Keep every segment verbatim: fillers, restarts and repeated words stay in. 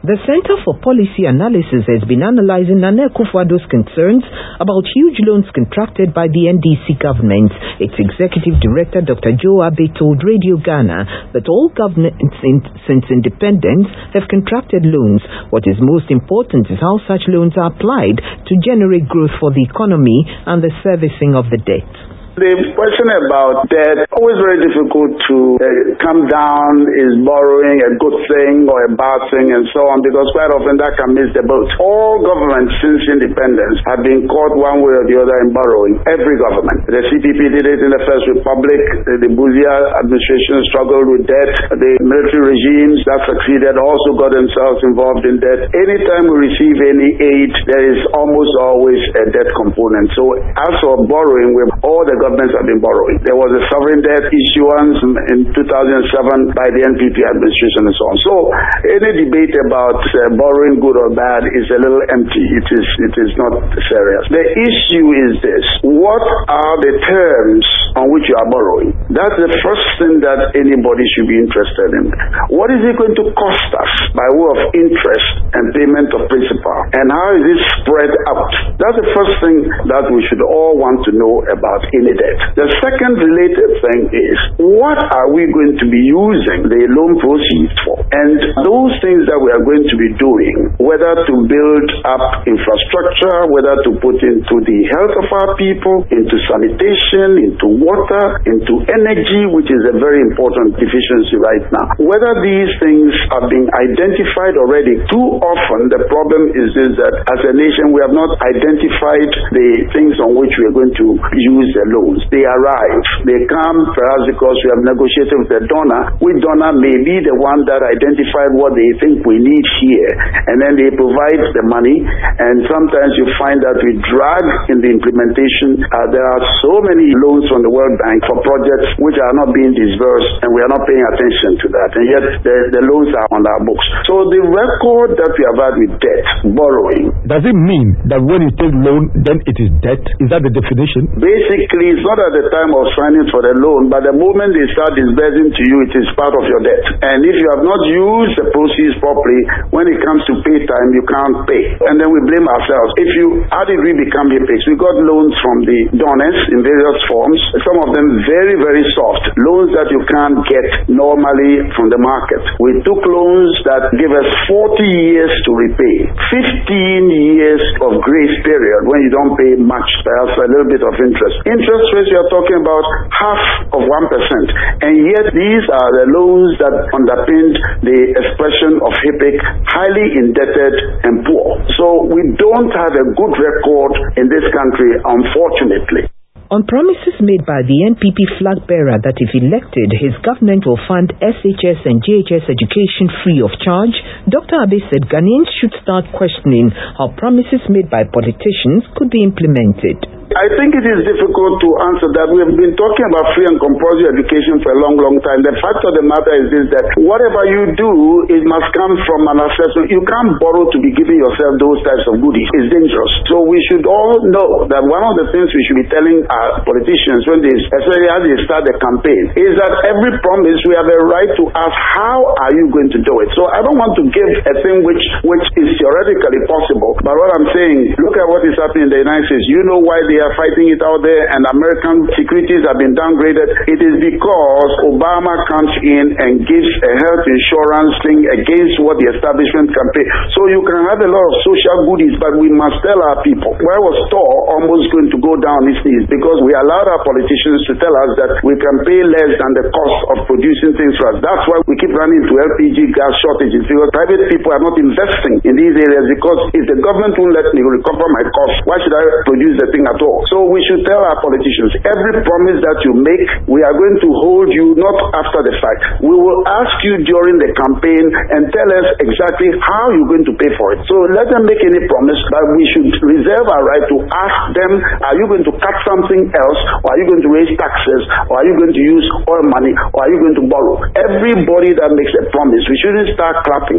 The Center for Policy Analysis has been analyzing Nana Akufo-Addo's concerns about huge loans contracted by the N D C government. Its executive director, Doctor Joe Abbey, told Radio Ghana that all governments in, since independence have contracted loans. What is most important is how such loans are applied to generate growth for the economy and the servicing of the debt. The question about debt, always very difficult to uh, come down, is borrowing a good thing or a bad thing and so on, because quite often that can miss the boat. All governments since independence have been caught one way or the other in borrowing. Every government. The C P P did it in the First Republic, the, the Buzia administration struggled with debt, the military regimes that succeeded also got themselves involved in debt. Anytime we receive any aid, there is almost always a debt component. So as for borrowing, we all the governments have been borrowing. There was a sovereign debt issuance in two thousand seven by the N P P administration and so on. So any debate about uh, borrowing good or bad is a little empty. It is it is not serious. The issue is this: what are the terms on which you are borrowing? That's the first thing that anybody should be interested in. What is it going to cost us by way of interest and payment of principal? And how is it spread out? That's the first thing that we should all want to know about any debt. The second related thing is, what are we going to be using the loan proceeds for? And those things that we are going to be doing, whether to build up infrastructure, whether to put into the health of our people, into sanitation, into water, into energy, which is a very important deficiency right now. Whether these things are being identified already, too often the problem is this, that as a nation we have not identified the things on which we are going to use the loan. They arrive. They come perhaps because we have negotiated with the donor. Which donor may be the one that identified what they think we need here. And then they provide the money. And sometimes you find that we drag in the implementation. Uh, there are so many loans from the World Bank for projects which are not being disbursed, and we are not paying attention to that. And yet the, the loans are on our books. So the record that we have had with debt, borrowing. Does it mean that when you take loan, then it is debt? Is that the definition? Basically, it's not at the time of signing for the loan, but the moment they start disbursing to you, it is part of your debt. And if you have not used the proceeds properly, when it comes to pay time, you can't pay. And then we blame ourselves. If you, how did we become hypocrites? We got loans from the donors in various forms, some of them very, very soft. Loans that you can't get normally from the market. We took loans that give us forty years to repay. fifteen years of grace period when you don't pay much, perhaps a little bit of interest. Interest rates, you are talking about half of one percent. And yet these are the loans that underpinned the expression of HIPIC, highly indebted and poor. So we don't have a good record in this country, unfortunately. On promises made by the N P P flag bearer that if elected, his government will fund S H S and J H S education free of charge, Doctor Abbey said Ghanaians should start questioning how promises made by politicians could be implemented. I think it is difficult to answer that. We have been talking about free and compulsory education for a long, long time. The fact of the matter is this, that whatever you do, it must come from an assessment. You can't borrow to be giving yourself those types of goodies. It's dangerous. So we should all know that one of the things we should be telling our politicians when they, especially as they start the campaign, is that every promise we have a right to ask, how are you going to do it? So I don't want to give a thing which, which is theoretically possible. But what I'm saying, look at what is happening in the United States. You know why they are fighting it out there and American securities have been downgraded? It is because Obama comes in and gives a health insurance thing against what the establishment can pay. So you can have a lot of social goodies, but we must tell our people. Why was Thor almost going to go down his knees? Because we allowed our politicians to tell us that we can pay less than the cost of producing things for us. That's why we keep running into L P G gas shortages, because private people are not investing in these areas, because if the government won't let me recover my costs, why should I produce the thing at all? So we should tell our politicians, every promise that you make, we are going to hold you not after the fact. We will ask you during the campaign and tell us exactly how you're going to pay for it. So let them make any promise, but we should reserve our right to ask them, are you going to cut something else, or are you going to raise taxes, or are you going to use oil money, or are you going to borrow? Everybody that makes a promise, we shouldn't start clapping.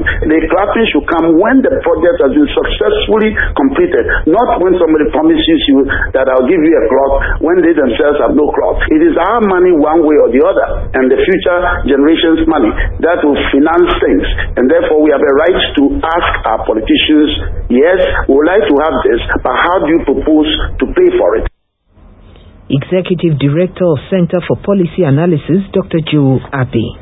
The clapping should come when the project has been successfully completed, not when somebody promises you that I'll give you a cloth when they themselves have no cloth. It is our money one way or the other, and the future generations' money that will finance things, and therefore we have a right to ask our politicians, yes, we would like to have this, but how do you propose to pay for it? Executive Director of Center for Policy Analysis, Doctor Joe Abbey.